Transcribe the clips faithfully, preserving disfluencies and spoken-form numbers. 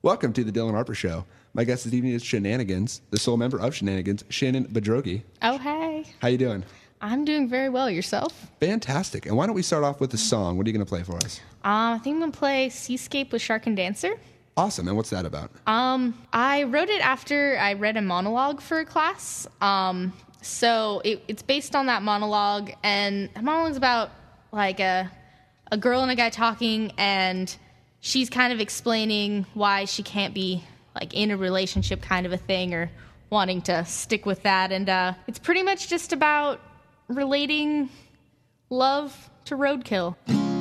Welcome to the Dylan Harper Show. My guest this evening is Shenanigans, the sole member of Shenanigans, Shannon Bedrogi. Oh, hey. How you doing? I'm doing very well. Yourself? Fantastic. And why don't we start off with a song? What are you going to play for us? Um, I think I'm going to play Seascape with Shark and Dancer. Awesome. And what's that about? Um, I wrote it after I read a monologue for a class. Um, so it, it's based on that monologue, and the monologue's about like a a girl and a guy talking, and she's kind of explaining why she can't be like in a relationship kind of a thing, or wanting to stick with that. And uh, it's pretty much just about relating love to roadkill.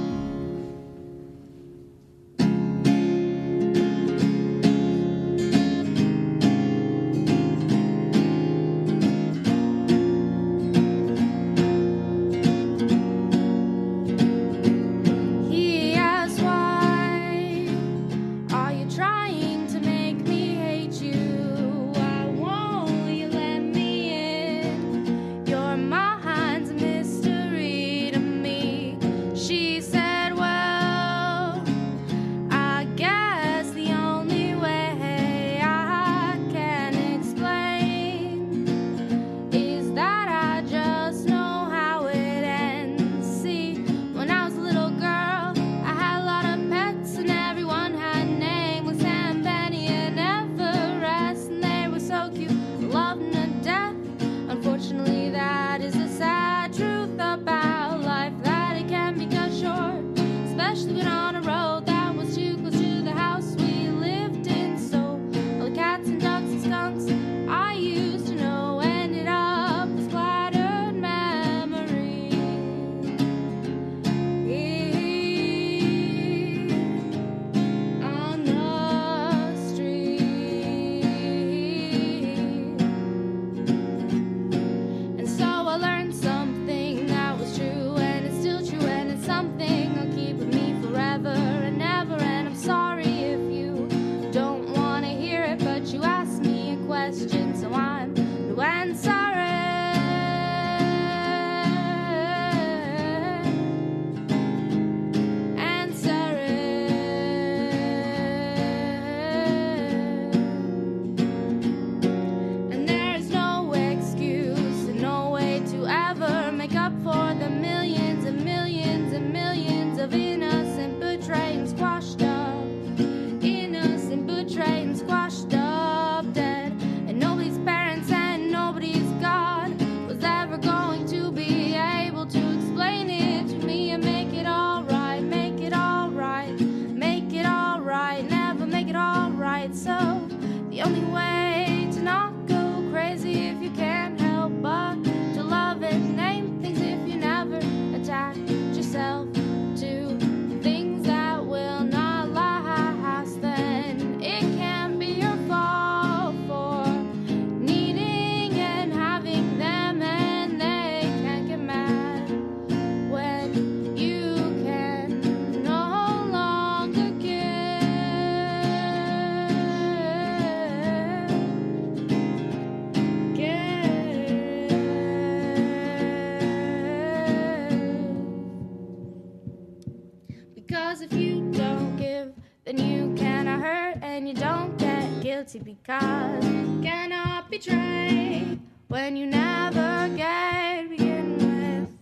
Because you cannot betray when you never get begin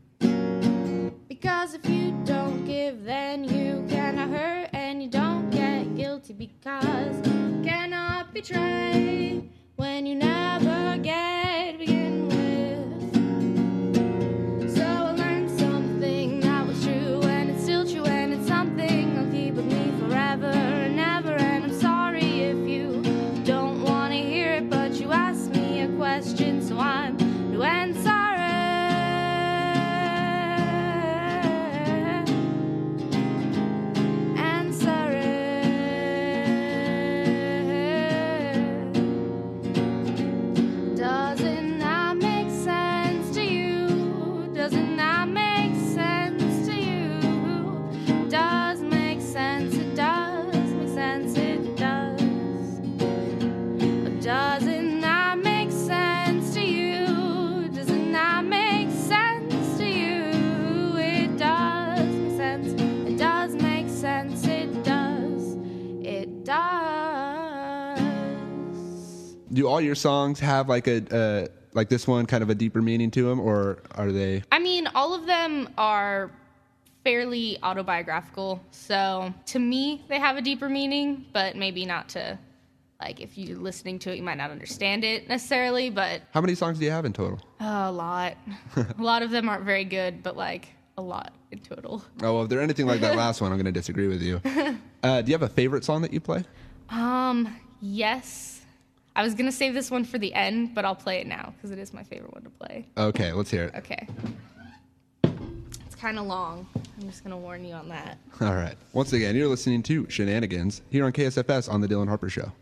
with. Because if you don't give, then you cannot hurt, and you don't get guilty. Because you cannot betray when you never get begin with. So I learned something that was true, and it's still true, and it's something I'll keep with me forever and ever. And I'm sorry if you don't want to hear it, but you asked me a question, so I'm new and sorry. And sorry. Doesn't Do all your songs have like a uh, like this one kind of a deeper meaning to them, or are they? I mean, all of them are fairly autobiographical. So to me, they have a deeper meaning, but maybe not to, like, if you're listening to it, you might not understand it necessarily, but... How many songs do you have in total? Uh, a lot. A lot of them aren't very good, but, like, a lot in total. Oh, well, if they're anything like that last one, I'm going to disagree with you. Uh, do you have a favorite song that you play? Um, yes. I was going to save this one for the end, but I'll play it now, because it is my favorite one to play. Okay, let's hear it. Okay. It's kind of long. I'm just going to warn you on that. All right. Once again, you're listening to Shenanigans here on K S F S on The Dylan Harper Show.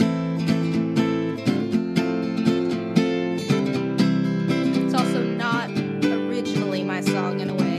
It's also not originally my song in a way.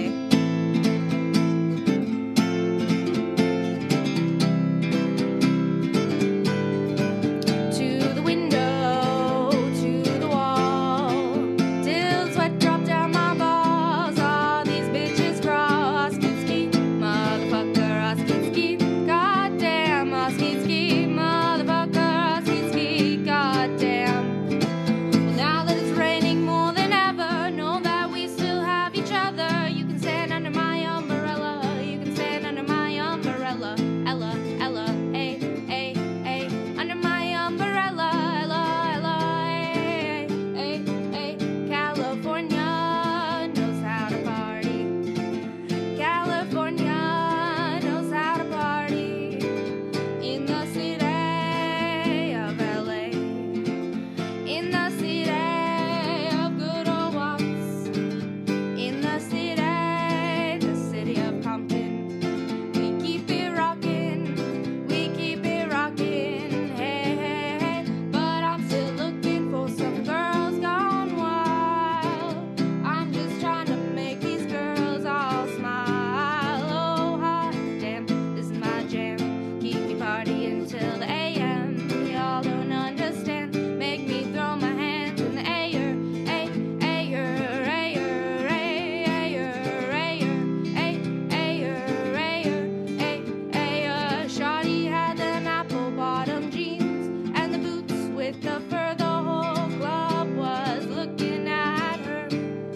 To the window, to the wall, till sweat dropped down my balls. All these bitches crawl. Oskinsky, motherfucker, Oskinsky. Goddamn, Oskinsky, motherfucker, Oskinsky. Goddamn. Well, now that it's raining more than ever, know that we still have each other. You can stand under my umbrella. You can stand under my umbrella. Ella, Ella, A, A, A. Under my umbrella. Ella, Ella, A, A, A. California knows how to party. California knows how to party. In the city of L A. In the city of good old Watts. In the city, the city of Compton. We keep it rockin', we keep it rockin', hey, hey, hey. But I'm still looking for some girls gone wild. I'm just trying to make these girls all smile. Oh, hot damn, this is my jam. Keep me partying till the A M. Y'all don't understand. Make me throw my hands in the air. Ay, ayer, ayer, ay, ayer, ayer, ay, ayer, ayer, ay, ayer. Shawty had them apple bottom jeans and the boots with the fur. The whole club was looking at her.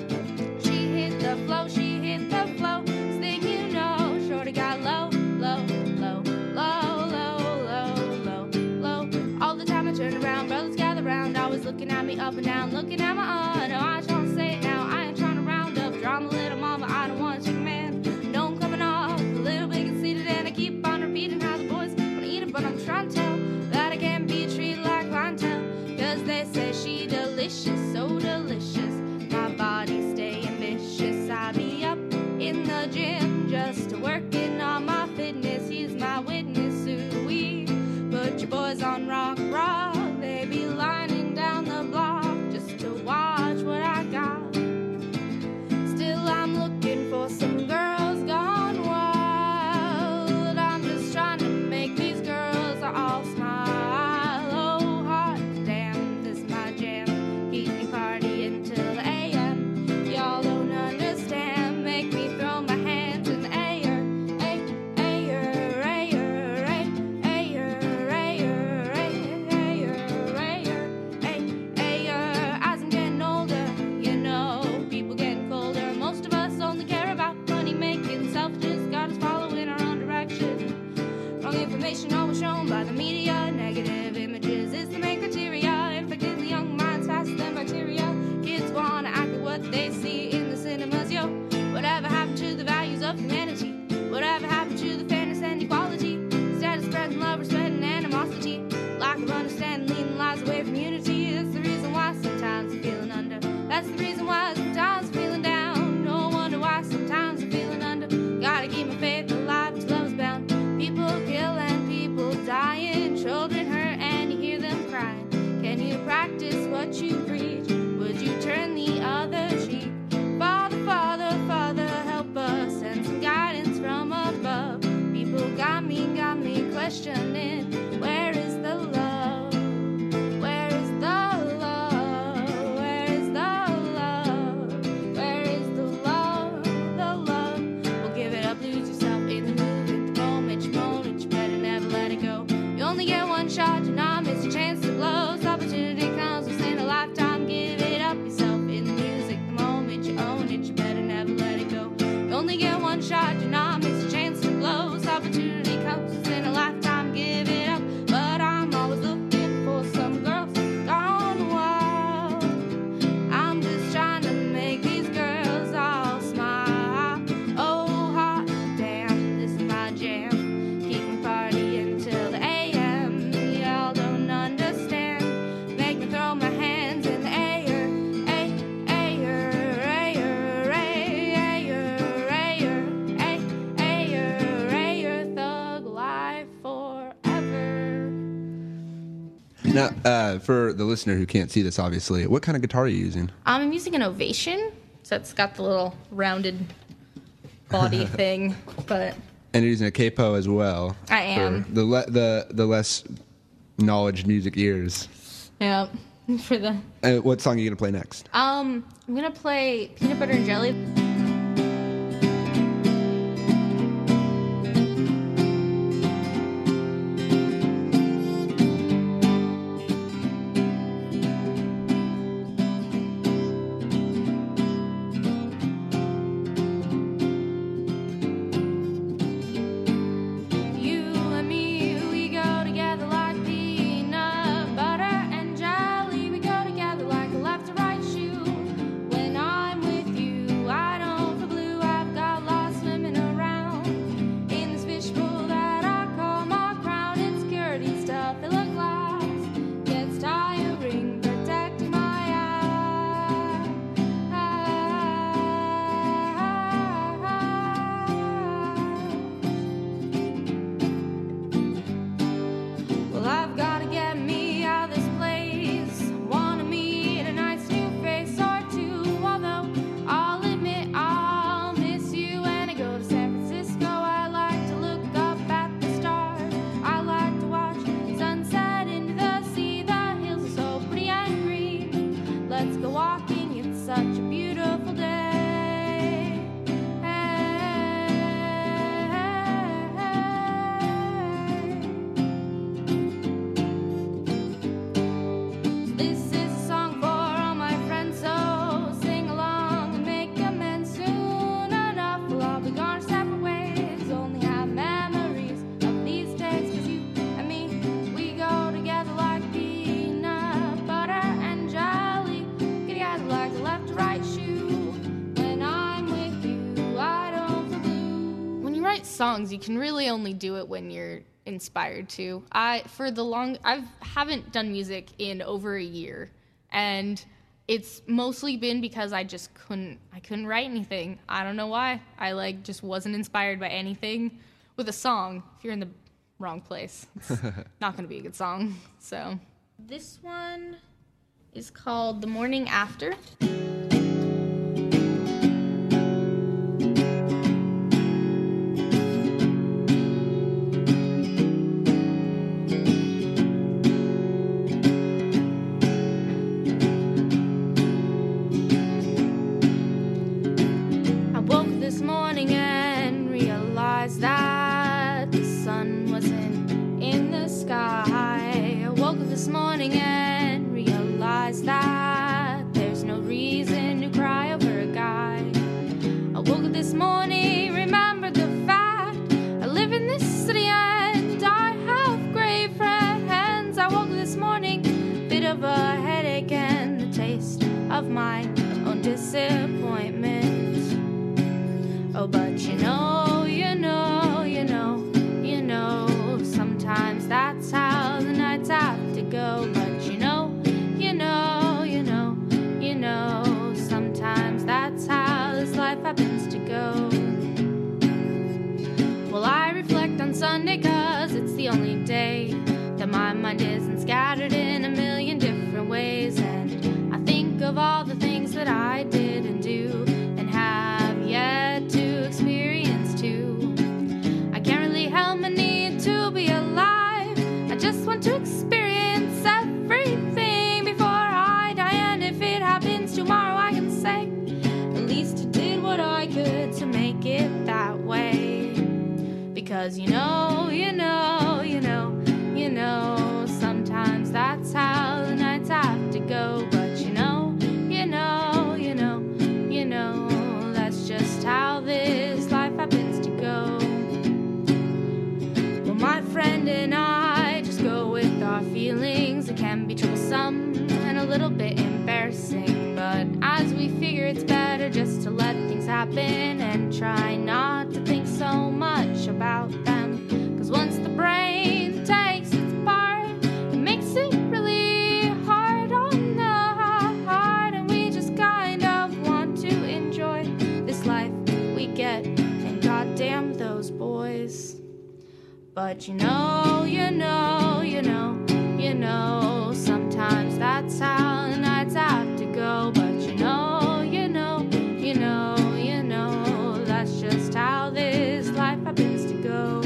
She hit the flow, she hit the flow. This thing you know, shorty got low, low, low, low, low, low, low, low. All the time I turn around, brothers gather round, always looking at me up and down, looking at my aunt. No, I don't say it now, I ain't trying to round up drama, little mama, I don't want to chicken man. No, I'm coming off a little bit conceited, and I keep on repeating how the boys wanna eat it, but I'm trying to tell that I can't be treated like clientele. Cause they say she delicious, so delicious. My body stay ambitious. I be up in the gym just working on my fitness. He's my witness. Ooh-wee. Put your boys on rock, rock. They be lining down the block just to watch what I got. Still I'm looking for some girls gone wild. I'm just trying to make these girls all smile. Oh, hot damn, this is my jam. Keep me partying till the A M. Y'all don't understand. Make me throw my hands in the air. Ay, ayer, ayer, ay, ayer, ayer, ay, ayer, ayer, ay, ayer. As I'm getting older, you know, people getting colder. Most of us only care about money making. Selfishness got us following our own direction. Wrong information always shown by the media. Negative images is the main criteria. Infecting the young minds faster than bacteria. Kids wanna act like what they see in the cinemas, yo. Whatever happened to the values of humanity? Whatever happened to the fairness and equality? Instead of spreading love, we're spreading animosity. Lack of understanding leading lives away from unity. That's the reason why sometimes I'm feeling under. That's the reason why sometimes I'm feeling down. No wonder why sometimes I'm feeling under. Gotta keep my faith alive till love's bound. People kill and people dying. Children hurt and you hear them crying. Can you practice what you preach? Would you turn the other cheek? Father, Father, Father, help us. Send some guidance from above. People got me, got me questioning. Where is the love? Where is the love? Where is the love? Where is the love? The love. Well, give it up, lose yourself in the moment. The moment you moan it, you better never let it go. You only get shot, do not miss a chance to blow. This opportunity comes once in a lifetime. Give it up yourself in the music. The moment you own it, you better never let it go. You only get one shot, do not miss a chance to blow. This opportunity comes once in a lifetime. Give it up, but I'm always looking for some girls gone wild. I'm just trying to make these girls all smile. Oh, hot damn, this is my jam. Keep me partying till the A M. Y'all don't understand. Make me throw my hands in the air. Ay, ayer, ayer, ay, ayer, ayer, ay, ayer, ayer. Thug life forever. Now, uh, for the listener who can't see this, obviously, what kind of guitar are you using? Um, I'm using an Ovation, so it's got the little rounded body thing, but And you're using a capo as well. I am. For the le- the the less knowledge music ears. yeah, for the Uh, what song are you gonna play next? um, I'm gonna play Peanut Butter and Jelly. You and me, we go together like peanut butter and jelly. We go together like a left to right shoe. When I'm with you, I don't feel blue. I've got lost swimming around in this fishbowl that I call my crown. Insecurity stuff, it look like gets tiring, protecting my eye. Well, I've gotta get me out of this place. Wanna meet a nice new face or two. Although I'll admit I'll miss you when I go to San Francisco. I like to look up at the stars. I like to watch sunset into the sea. The hills are so pretty and green. Let's go walking. It's such a beautiful day. This is a song for all my friends, so sing along and make amends. Soon enough, we'll all be gone our separate ways. Only have memories of these days. 'Cause you and me, we go together like peanut butter and jelly. Get together like a left to right shoe. When I'm with you, I don't feel blue. When you write songs, you can really only do it when you're inspired to. I for the long I haven't done music in over a year, and it's mostly been because I just couldn't I couldn't write anything. I don't know why. I like just wasn't inspired by anything. With a song, if you're in the wrong place, it's not going to be a good song. So, this one is called The Morning After. I woke this morning and realized that the sun wasn't in the sky. I woke this morning and realized that there's no reason to cry over a guy. I woke up this morning, remembered the fact I live in this city and I have great friends. I woke up this morning, bit of a headache and the taste of my own disappointment. Oh, but you know, you know, you know, you know, sometimes that's how the nights have to go. But you know, you know, you know, you know, sometimes that's how this life happens to go. Well, I reflect on Sunday 'cause it's the only day that my mind isn't scattered in a million different ways. And I think of all the things that I did and do and have yet to experience too. I can't really help my need to be alive. I just want to experience everything before I die. And if it happens tomorrow, I can say at least I did what I could to make it that way. Because you know, you know, you know, you know, troublesome and a little bit embarrassing. But as we figure it's better just to let things happen and try not to think so much about them. Cause once the brain takes its part, it makes it really hard on the heart. And we just kind of want to enjoy this life we get. And goddamn those boys. But you know, you know, you know, you know, sometimes that's how the nights have to go. But you know, you know, you know, you know, that's just how this life happens to go.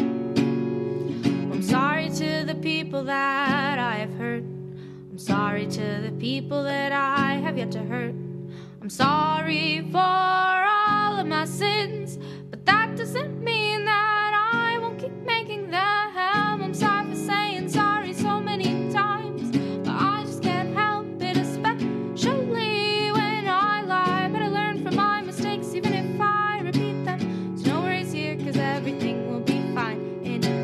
I'm sorry to the people that I have hurt. I'm sorry to the people that I have yet to hurt. I'm sorry for all of my sins, but that doesn't mean that I won't keep making them. I'm sorry for saying sorry so many times, but I just can't help it, especially when I lie. But I learn from my mistakes even if I repeat them. So no worries here, cause everything will be fine in the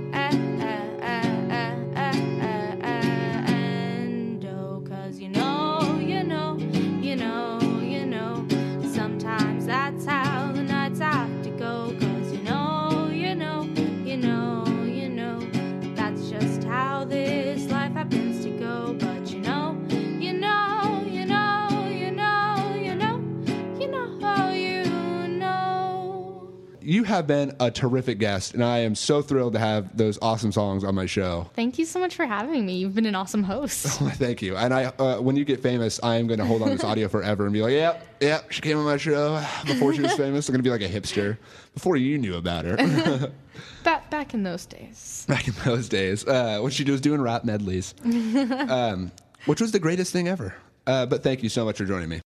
end. Oh, cause you know, you know, you know, you know, sometimes that's how the nights have to go. Cause you know, you know, you know, you know, that's just how this life happens to go. But you know, you know, you know, you know, you know, you know, you know. You have been a terrific guest, and I am so thrilled to have those awesome songs on my show. Thank you so much for having me. You've been an awesome host. Thank you. And I, uh, when you get famous, I am going to hold on to this audio forever and be like, yep, yep, she came on my show before she was famous. I'm going to be like a hipster before you knew about her. Back back in those days. Back in those days. Uh, what she was doing rap medleys, um, which was the greatest thing ever. Uh, but thank you so much for joining me.